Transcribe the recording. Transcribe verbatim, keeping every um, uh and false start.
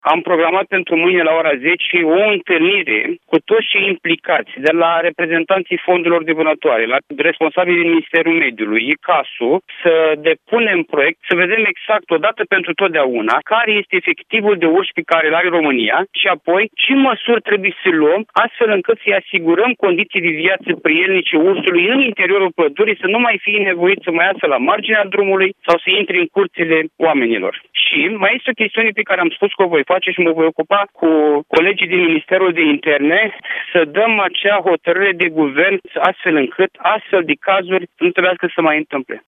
Am programat pentru mâine la ora zece o întâlnire cu toți cei implicați, de la reprezentanții fondurilor de vânătoare, la responsabilii din Ministerul Mediului, I C A S-ul, să depunem proiect, să vedem exact odată pentru totdeauna care este efectivul de urși pe care îl are România și apoi ce măsuri trebuie să luăm astfel încât să-i asigurăm condiții de viață prielnice ursului în interiorul pădurii, să nu mai fie nevoit să mai iasă la marginea drumului sau să intre în curțile oamenilor. Și mai este o chestiune pe care am spus că o voi face și mă voi ocupa cu colegii din Ministerul de Interne să dăm acea hotărâre de guvern astfel încât astfel de cazuri să nu trebuiască să mai întâmple.